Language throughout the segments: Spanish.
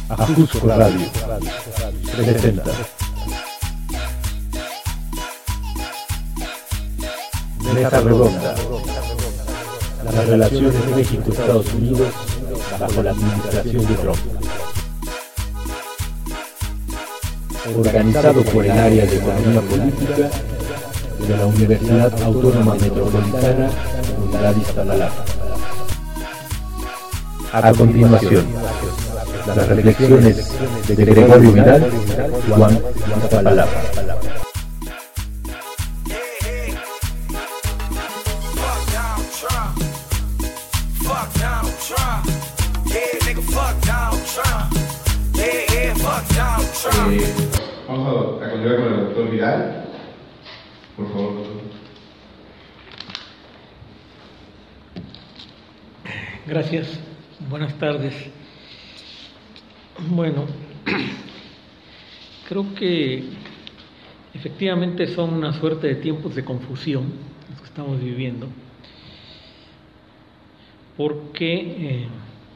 Ajusco Radio presenta Mesa Redonda, las relaciones México-Estados Unidos bajo la administración de Trump. Organizado por el área de Economía Política de la Universidad Autónoma Metropolitana Unidad Iztapalapa. A continuación, las reflexiones de Gregorio Vidal, Juan Iztapalapa. Vamos a continuar con el doctor Vidal, por favor. Gracias, buenas tardes. Bueno, creo que efectivamente son una suerte de tiempos de confusión los que estamos viviendo, porque,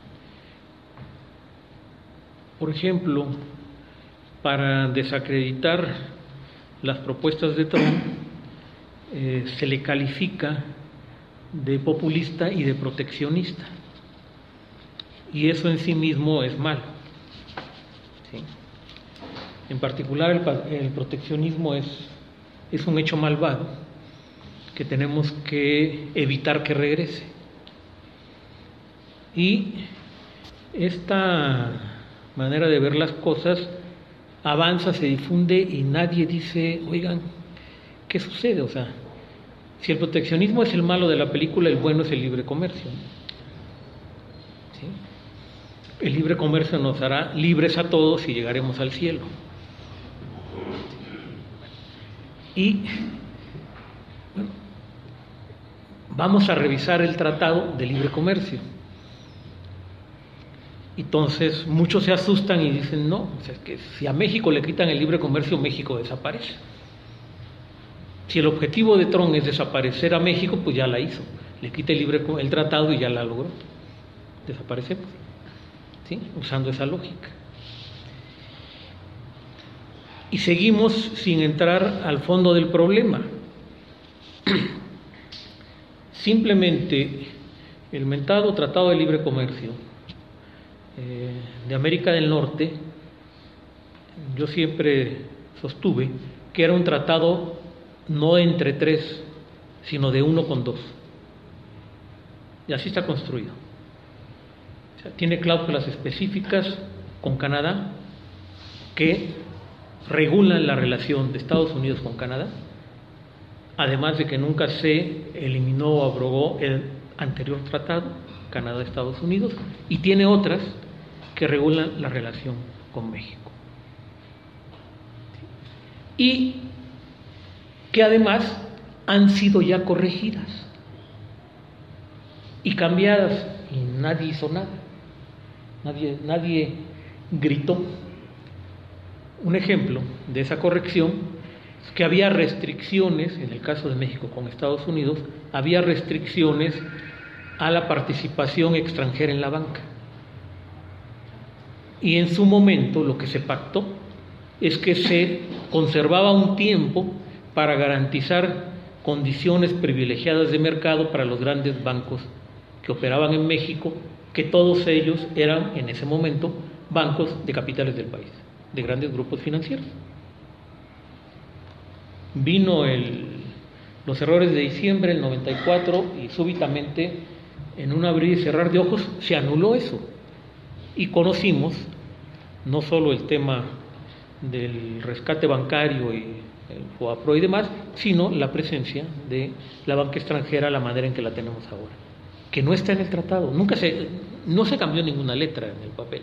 por ejemplo, para desacreditar las propuestas de Trump, se le califica de populista y de proteccionista, y eso en sí mismo es malo, ¿sí? En particular el proteccionismo es un hecho malvado que tenemos que evitar que regrese, y esta manera de ver las cosas avanza, se difunde y nadie dice, oigan, ¿qué sucede? O sea, si el proteccionismo es el malo de la película, el bueno es el libre comercio, ¿sí? El libre comercio nos hará libres a todos y llegaremos al cielo. Y bueno, vamos a revisar el Tratado de Libre Comercio. Entonces muchos se asustan y dicen, no, o sea, que si a México le quitan el libre comercio, México desaparece. Si el objetivo de Trump es desaparecer a México, pues ya la hizo. Le quita el tratado y ya la logró. Desaparecemos, ¿sí? Usando esa lógica. Y seguimos sin entrar al fondo del problema. Simplemente el mentado Tratado de Libre Comercio de América del Norte, yo siempre sostuve que era un tratado no entre tres, sino de uno con dos, y así está construido. O sea, tiene cláusulas específicas con Canadá que regulan la relación de Estados Unidos con Canadá, además de que nunca se eliminó o abrogó el anterior tratado Canadá-Estados Unidos, y tiene otras que regulan la relación con México, y que además han sido ya corregidas y cambiadas, y nadie hizo nada, nadie gritó. Un ejemplo de esa corrección es que había restricciones, en el caso de México con Estados Unidos, había restricciones a la participación extranjera en la banca. Y en su momento lo que se pactó es que se conservaba un tiempo para garantizar condiciones privilegiadas de mercado para los grandes bancos que operaban en México, que todos ellos eran en ese momento bancos de capitales del país, de grandes grupos financieros. Vino los errores de diciembre del 94 y súbitamente, en un abrir y cerrar de ojos, se anuló eso. Y conocimos no solo el tema del rescate bancario y el FOAPRO y demás, sino la presencia de la banca extranjera, la manera en que la tenemos ahora, que no está en el tratado, no se cambió ninguna letra en el papel,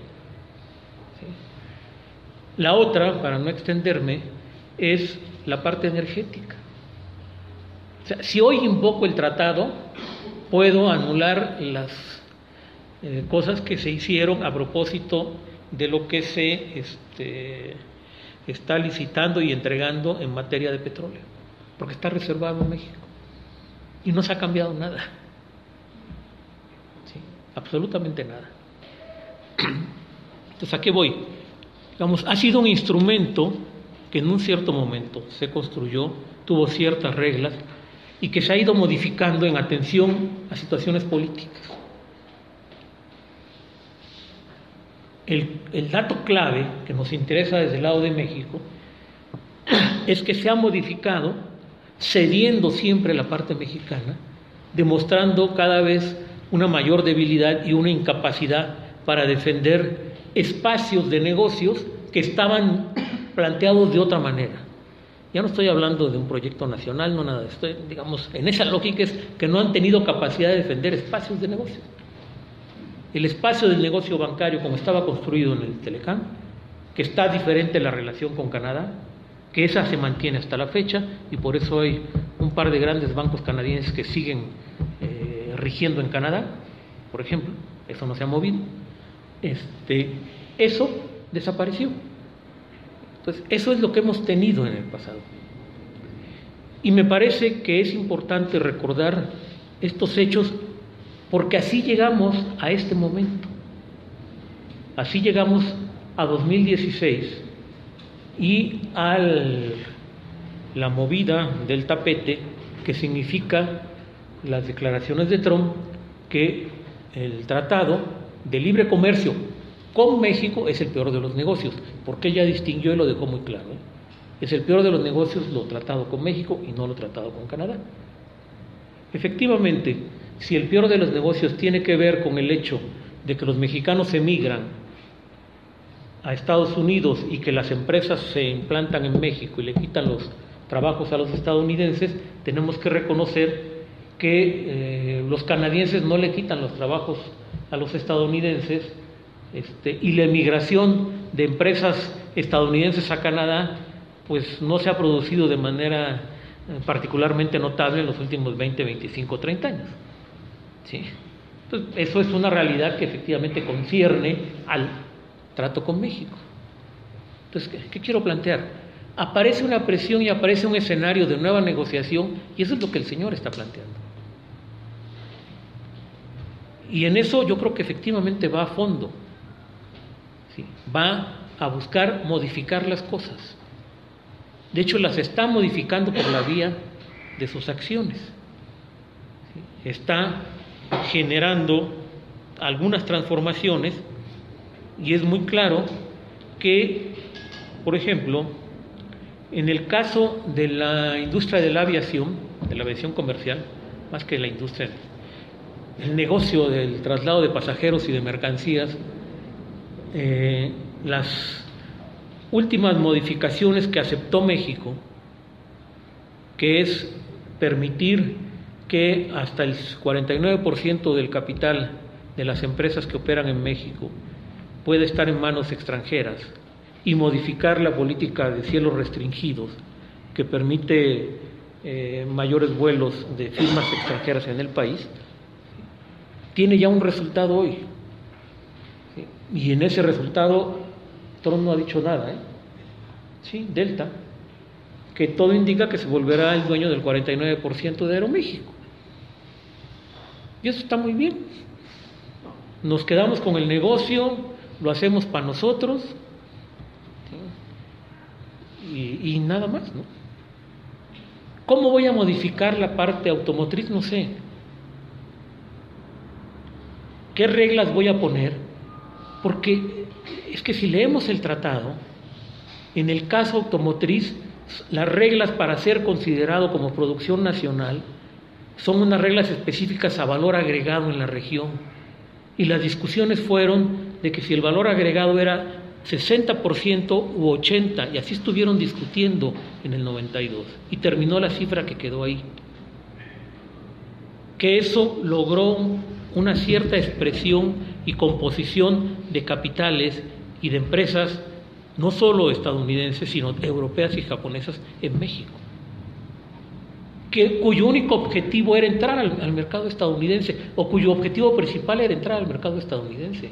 ¿sí? La otra, para no extenderme, es la parte energética. O sea, si hoy invoco el tratado, puedo anular las cosas que se hicieron a propósito de lo que se está licitando y entregando en materia de petróleo, porque está reservado en México y no se ha cambiado nada, ¿sí? Absolutamente nada. Entonces, ¿a qué voy? Digamos, ha sido un instrumento que en un cierto momento se construyó, tuvo ciertas reglas y que se ha ido modificando en atención a situaciones políticas. El dato clave que nos interesa desde el lado de México es que se ha modificado cediendo siempre la parte mexicana, demostrando cada vez una mayor debilidad y una incapacidad para defender espacios de negocios que estaban planteados de otra manera. Ya no estoy hablando de un proyecto nacional, no nada, estoy, digamos, en esa lógica es que no han tenido capacidad de defender espacios de negocio. El espacio del negocio bancario como estaba construido en el Telecán, que está diferente la relación con Canadá, que esa se mantiene hasta la fecha y por eso hay un par de grandes bancos canadienses que siguen rigiendo en Canadá, por ejemplo, eso no se ha movido. Eso desapareció. Entonces, eso es lo que hemos tenido en el pasado. Y me parece que es importante recordar estos hechos porque así llegamos a este momento. Así llegamos a 2016 y a la movida del tapete que significa las declaraciones de Trump que el tratado de libre comercio con México es el peor de los negocios, porque él ya distinguió y lo dejó muy claro, Es el peor de los negocios lo tratado con México y no lo tratado con Canadá. Efectivamente, si el peor de los negocios tiene que ver con el hecho de que los mexicanos emigran a Estados Unidos y que las empresas se implantan en México y le quitan los trabajos a los estadounidenses, tenemos que reconocer que los canadienses no le quitan los trabajos a los estadounidenses y la emigración de empresas estadounidenses a Canadá pues no se ha producido de manera particularmente notable en los últimos 20, 25, 30 años. ¿Sí? Entonces, eso es una realidad que efectivamente concierne al trato con México. Entonces, ¿qué quiero plantear? Aparece una presión y aparece un escenario de nueva negociación y eso es lo que el señor está planteando. Y en eso yo creo que efectivamente va a fondo. ¿Sí? Va a buscar modificar las cosas. De hecho, las está modificando por la vía de sus acciones. ¿Sí? Está generando algunas transformaciones y es muy claro que, por ejemplo, en el caso de la industria de la aviación comercial, más que la industria, el negocio del traslado de pasajeros y de mercancías, las últimas modificaciones que aceptó México, que es permitir que hasta el 49% del capital de las empresas que operan en México puede estar en manos extranjeras y modificar la política de cielos restringidos que permite mayores vuelos de firmas extranjeras en el país, tiene ya un resultado hoy. ¿Sí? Y en ese resultado Trump no ha dicho nada. Sí, Delta, que todo indica que se volverá el dueño del 49% de Aeroméxico. Y eso está muy bien. Nos quedamos con el negocio, lo hacemos para nosotros, ¿sí? y nada más, ¿no? ¿Cómo voy a modificar la parte automotriz? No sé. ¿Qué reglas voy a poner? Porque es que si leemos el tratado, en el caso automotriz, las reglas para ser considerado como producción nacional son unas reglas específicas a valor agregado en la región. Y las discusiones fueron de que si el valor agregado era 60% u 80%, y así estuvieron discutiendo en el 92, y terminó la cifra que quedó ahí. Que eso logró una cierta expresión y composición de capitales y de empresas, no solo estadounidenses, sino europeas y japonesas en México, cuyo único objetivo era entrar al mercado estadounidense, o cuyo objetivo principal era entrar al mercado estadounidense.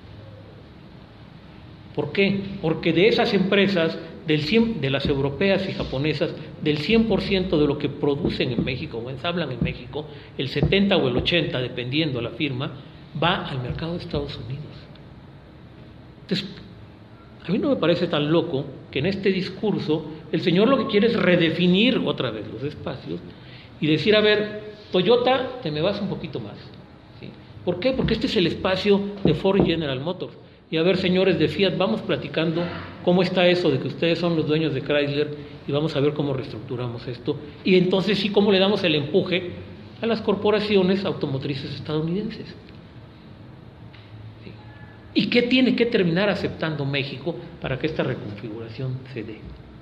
¿Por qué? Porque de esas empresas, de las europeas y japonesas, del 100% de lo que producen en México o ensamblan en México, el 70 o el 80, dependiendo la firma, va al mercado de Estados Unidos. Entonces, a mí no me parece tan loco que en este discurso el señor lo que quiere es redefinir otra vez los espacios y decir, a ver, Toyota, te me vas un poquito más. ¿Sí? ¿Por qué? Porque este es el espacio de Ford y General Motors. Y a ver, señores de Fiat, vamos platicando cómo está eso de que ustedes son los dueños de Chrysler y vamos a ver cómo reestructuramos esto. Y entonces sí, cómo le damos el empuje a las corporaciones automotrices estadounidenses. ¿Sí? ¿Y qué tiene que terminar aceptando México para que esta reconfiguración se dé?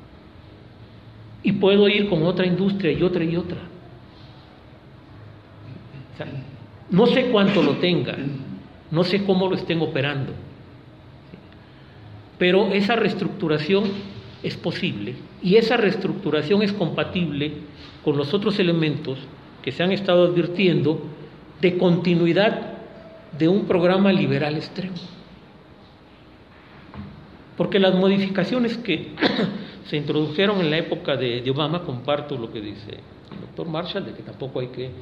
Y puedo ir con otra industria y otra y otra. O sea, no sé cuánto lo tengan, no sé cómo lo estén operando, pero esa reestructuración es posible y esa reestructuración es compatible con los otros elementos que se han estado advirtiendo de continuidad de un programa liberal extremo. Porque las modificaciones que se introdujeron en la época de Obama, comparto lo que dice el doctor Marshall, de que tampoco hay que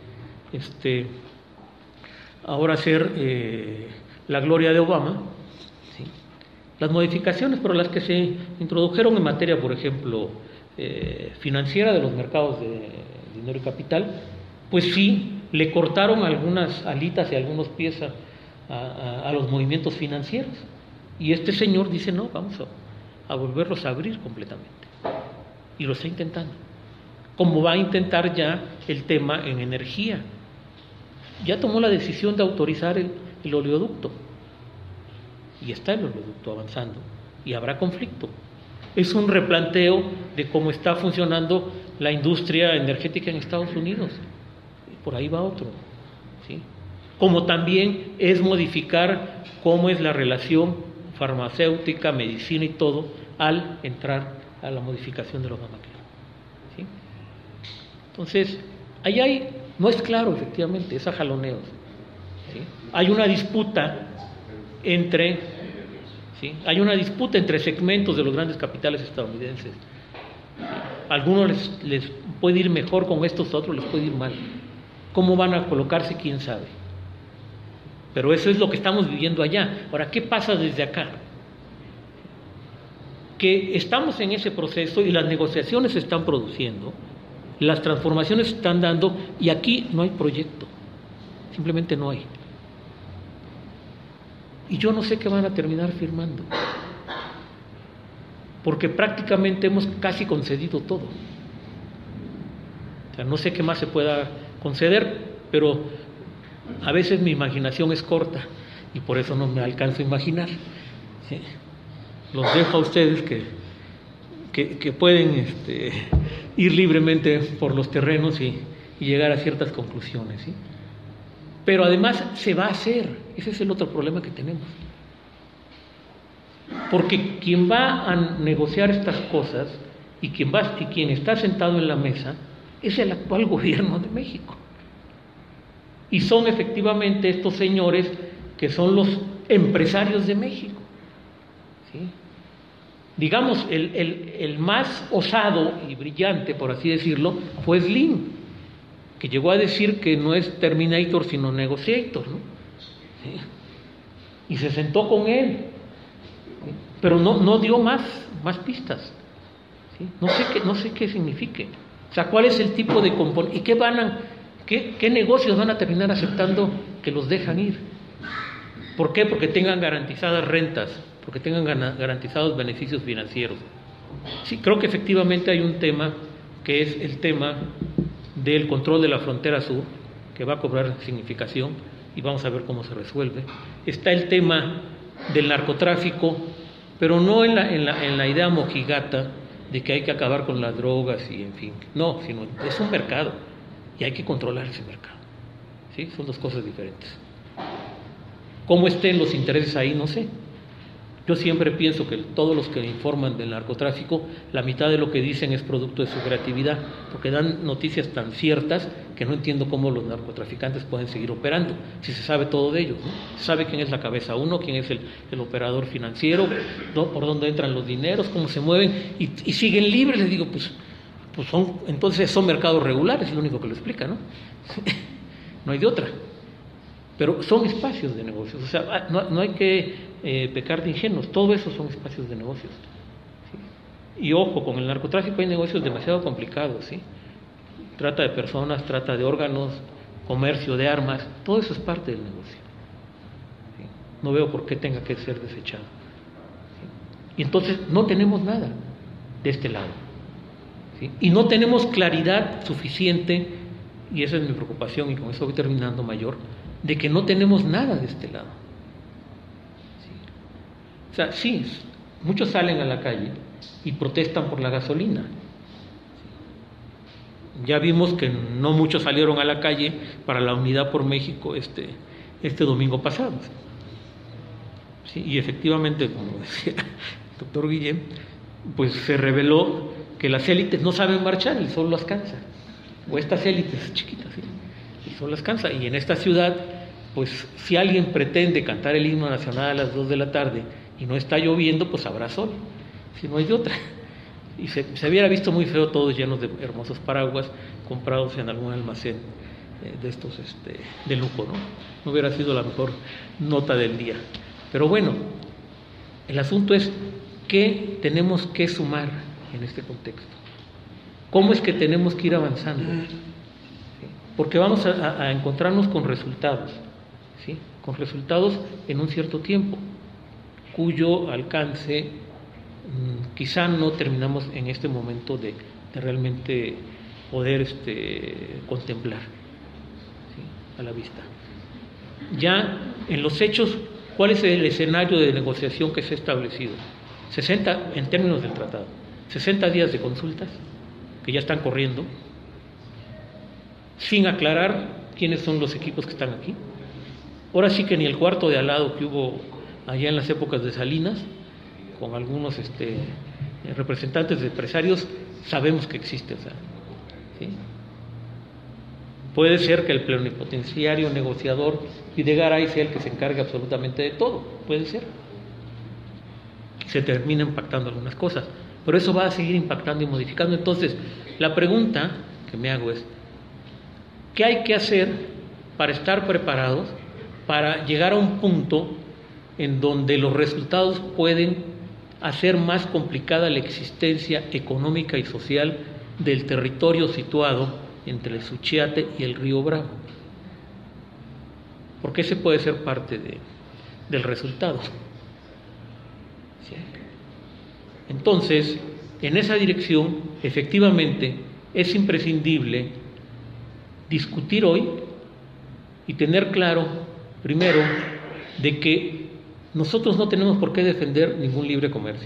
ahora ser la gloria de Obama, ¿sí? Las modificaciones por las que se introdujeron en materia, por ejemplo, financiera de los mercados de dinero y capital, pues sí, le cortaron algunas alitas y algunos pies a los movimientos financieros. Y este señor dice, no, vamos a volverlos a abrir completamente. Y lo está intentando. Como va a intentar ya el tema en energía. Ya tomó la decisión de autorizar el oleoducto. Y está el oleoducto avanzando. Y habrá conflicto. Es un replanteo de cómo está funcionando la industria energética en Estados Unidos. Y por ahí va otro. ¿Sí? Como también es modificar cómo es la relación farmacéutica, medicina y todo, al entrar a la modificación del Obamacare. ¿Sí? Entonces, ahí no es claro, efectivamente, es a jaloneos. ¿Sí? Hay una disputa entre segmentos de los grandes capitales estadounidenses. ¿Sí? A algunos les puede ir mejor con estos, a otros les puede ir mal. ¿Cómo van a colocarse? ¿Quién sabe? Pero eso es lo que estamos viviendo allá. Ahora, ¿qué pasa desde acá? Que estamos en ese proceso y las negociaciones se están produciendo, las transformaciones se están dando y aquí no hay proyecto, simplemente no hay. Y yo no sé qué van a terminar firmando, porque prácticamente hemos casi concedido todo. O sea, no sé qué más se pueda conceder, pero a veces mi imaginación es corta y por eso no me alcanzo a imaginar. ¿Sí? Los dejo a ustedes que pueden ir libremente por los terrenos y llegar a ciertas conclusiones. ¿Sí? Pero además se va a hacer. Ese es el otro problema que tenemos. Porque quien va a negociar estas cosas y quien está sentado en la mesa es el actual gobierno de México. Y son efectivamente estos señores que son los empresarios de México. ¿Sí? Digamos, el más osado y brillante, por así decirlo, fue Slim, que llegó a decir que no es Terminator sino Negotiator, ¿no? ¿Sí? Y se sentó con él, ¿sí? Pero no dio más pistas. ¿Sí? No sé qué signifique. O sea, ¿cuál es el tipo de componente? ¿Y qué negocios van a terminar aceptando que los dejan ir? ¿Por qué? Porque tengan garantizadas rentas, porque tengan garantizados beneficios financieros. Sí, creo que efectivamente hay un tema que es el tema del control de la frontera sur, que va a cobrar significación y vamos a ver cómo se resuelve. Está el tema del narcotráfico, pero no en la idea mojigata de que hay que acabar con las drogas y en fin, no, sino es un mercado y hay que controlar ese mercado. ¿Sí? Son dos cosas diferentes. ¿Cómo estén los intereses ahí? No sé. Yo siempre pienso que todos los que informan del narcotráfico, la mitad de lo que dicen es producto de su creatividad, porque dan noticias tan ciertas que no entiendo cómo los narcotraficantes pueden seguir operando, si se sabe todo de ellos, ¿no? Se sabe quién es la cabeza uno, quién es el operador financiero, por dónde entran los dineros, cómo se mueven, y siguen libres. Les digo, pues entonces son mercados regulares, es lo único que lo explica, ¿no? No hay de otra. Pero son espacios de negocios, o sea, no hay que pecar de ingenuos, todo eso son espacios de negocios. ¿Sí? Y ojo, con el narcotráfico hay negocios demasiado complicados, ¿sí? Trata de personas, trata de órganos, comercio de armas, todo eso es parte del negocio. ¿Sí? No veo por qué tenga que ser desechado. ¿Sí? Y entonces no tenemos nada de este lado. ¿Sí? Y no tenemos claridad suficiente, y esa es mi preocupación, y con eso voy terminando, mayor, de que no tenemos nada de este lado. ¿Sí? O sea, sí, muchos salen a la calle y protestan por la gasolina. Ya vimos que no muchos salieron a la calle para la Unidad por México este domingo pasado. ¿Sí? Y efectivamente, como decía el doctor Guillén, pues se reveló que las élites no saben marchar, el sol las cansa. O estas élites chiquitas, ¿sí? El sol las cansa. Y en esta ciudad, pues si alguien pretende cantar el himno nacional a las 2 de la tarde y no está lloviendo, pues habrá sol. Si no hay de otra. Y se hubiera visto muy feo todos llenos de hermosos paraguas comprados en algún almacén de estos de lujo, ¿no? No hubiera sido la mejor nota del día. Pero bueno, el asunto es qué tenemos que sumar en este contexto. ¿Cómo es que tenemos que ir avanzando? ¿Sí? Porque vamos a encontrarnos con resultados, ¿sí? Con resultados en un cierto tiempo, cuyo alcance quizá no terminamos en este momento de realmente poder contemplar, ¿sí? A la vista. Ya en los hechos, ¿cuál es el escenario de negociación que se ha establecido? 60, en términos del tratado, 60 días de consultas que ya están corriendo, sin aclarar quiénes son los equipos que están aquí. Ahora sí que ni el cuarto de al lado que hubo allá en las épocas de Salinas, con algunos representantes de empresarios, sabemos que existe. O sea, ¿sí? Puede ser que el plenipotenciario negociador Videgaray sea el que se encargue absolutamente de todo, puede ser. Se termina impactando algunas cosas, pero eso va a seguir impactando y modificando. Entonces, la pregunta que me hago es, ¿qué hay que hacer para estar preparados para llegar a un punto en donde los resultados pueden hacer más complicada la existencia económica y social del territorio situado entre el Suchiate y el río Bravo? Porque ese puede ser parte del resultado. ¿Sí? Entonces, en esa dirección, efectivamente, es imprescindible discutir hoy y tener claro, primero, de que nosotros no tenemos por qué defender ningún libre comercio.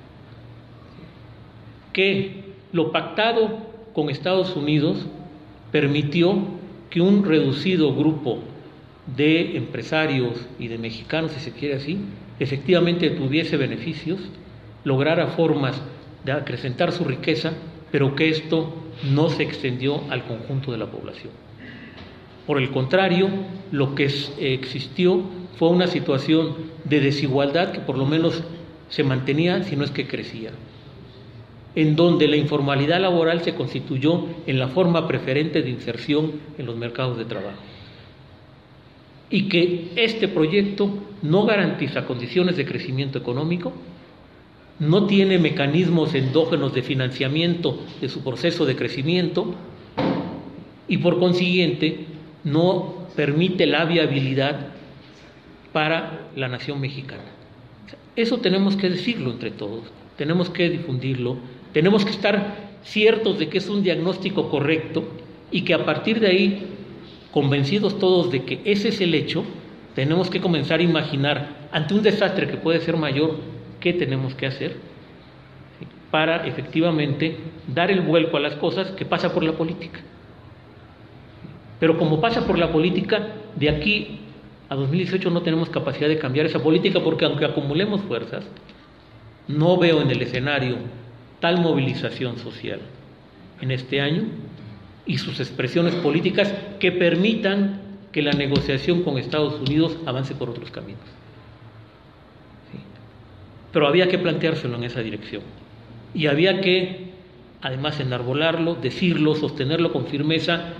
Que lo pactado con Estados Unidos permitió que un reducido grupo de empresarios y de mexicanos, si se quiere así, efectivamente tuviese beneficios, lograra formas de acrecentar su riqueza, pero que esto no se extendió al conjunto de la población. Por el contrario, lo que existió fue una situación de desigualdad que por lo menos se mantenía, si no es que crecía, en donde la informalidad laboral se constituyó en la forma preferente de inserción en los mercados de trabajo. Y que este proyecto no garantiza condiciones de crecimiento económico, no tiene mecanismos endógenos de financiamiento de su proceso de crecimiento y por consiguiente no permite la viabilidad para la nación mexicana. Eso tenemos que decirlo entre todos, tenemos que difundirlo, tenemos que estar ciertos de que es un diagnóstico correcto y que a partir de ahí, convencidos todos de que ese es el hecho, tenemos que comenzar a imaginar ante un desastre que puede ser mayor, qué tenemos que hacer, ¿sí?, para efectivamente dar el vuelco a las cosas que pasa por la política. Pero como pasa por la política, de aquí a 2018 no tenemos capacidad de cambiar esa política, porque aunque acumulemos fuerzas, no veo en el escenario tal movilización social en este año y sus expresiones políticas que permitan que la negociación con Estados Unidos avance por otros caminos. ¿Sí? Pero había que planteárselo en esa dirección y había que, además, enarbolarlo, decirlo, sostenerlo con firmeza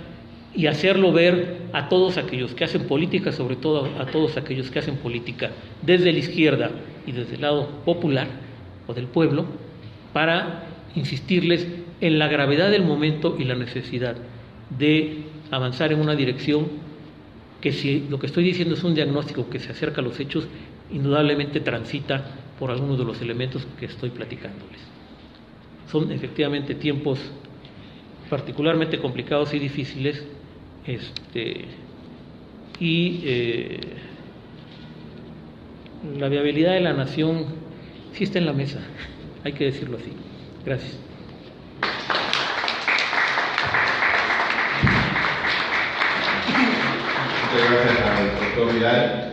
y hacerlo ver a todos aquellos que hacen política, sobre todo a todos aquellos que hacen política desde la izquierda y desde el lado popular o del pueblo, para insistirles en la gravedad del momento y la necesidad de avanzar en una dirección que, si lo que estoy diciendo es un diagnóstico que se acerca a los hechos, indudablemente transita por algunos de los elementos que estoy platicándoles. Son efectivamente tiempos particularmente complicados y difíciles, la viabilidad de la nación sí está en la mesa, hay que decirlo así. Gracias. Muchas gracias al doctor Vidal.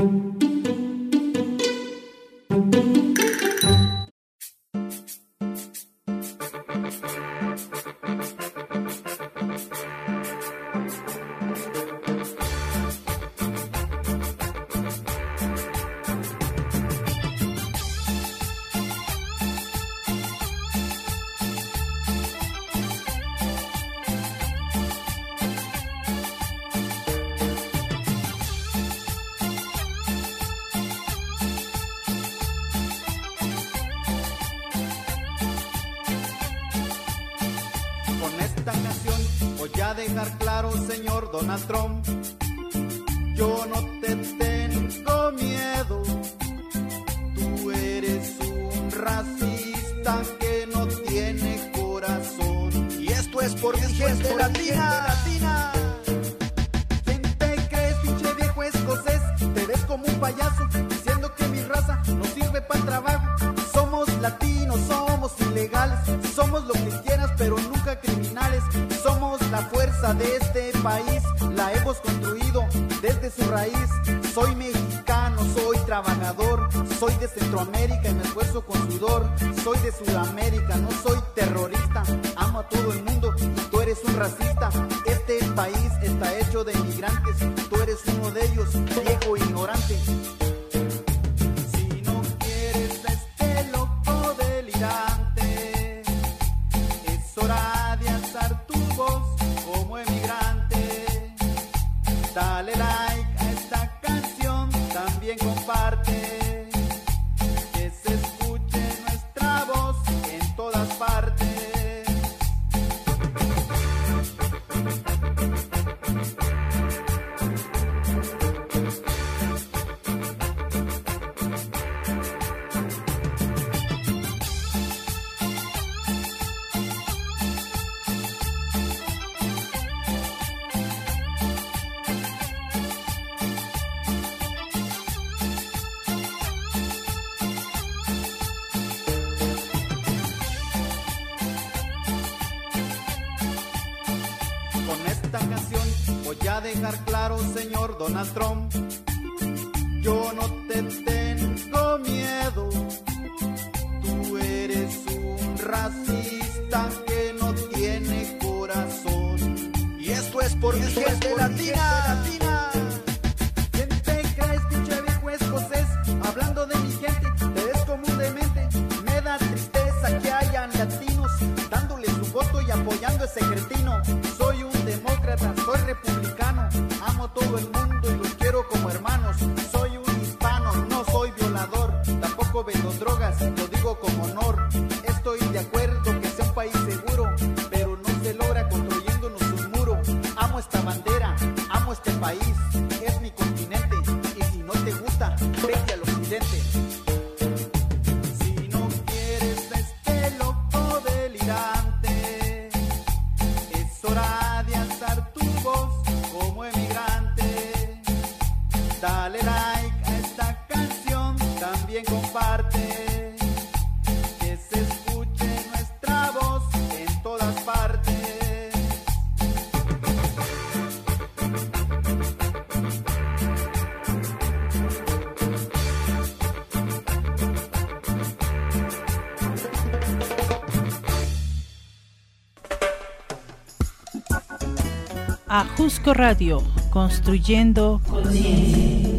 Dejar claro, señor Donald Trump, yo no te tengo miedo. Tú eres un racista que no tiene corazón. Y esto es por mi gente latina. ¿Quién te crees, pinche viejo escocés? Te ves como un payaso diciendo que mi raza no sirve para el trabajo. Somos latinos, somos ilegales, somos lo que quieras, pero nunca criminales. Somos la fuerza de este país, la hemos construido desde su raíz. Soy mexicano, soy trabajador, soy de Centroamérica y me esfuerzo con sudor. Soy de Sudamérica, no soy terrorista, amo a todo el mundo y tú eres un racista. Este país está hecho de inmigrantes, tú eres uno de ellos, viejo ignorante. Si no quieres a este loco delirante, es hora de alzar tu voz como emigrante. Dale like a esta canción, también comparte, que se escuche nuestra voz en todas partes. A dejar claro, señor Donald Trump, yo no te tengo miedo. Tú eres un racista que no tiene corazón. Y esto es por mi gente latina. ¿Quién te crees, pinche viejo escocés? Hablando de mi gente, te ves como un demente. Me da tristeza que hayan latinos dándole su voto y apoyando a ese cretino. Soy un demócrata, soy republicano, amo a todo el mundo y los quiero como hermanos. Soy un hispano, no soy violador, tampoco vendo drogas, lo digo con honor. Estoy de acuerdo que sea un país seguro, pero no se logra construyéndonos un muro. Amo esta bandera, amo este país, es mi continente, y si no te gusta, vete al occidente. Si no quieres a este loco delirante, es hora de alzar tu voz como emigrante. Dale like a esta canción, también comparte, que se escuche nuestra voz en todas partes. Ajusco Radio, construyendo conciencia.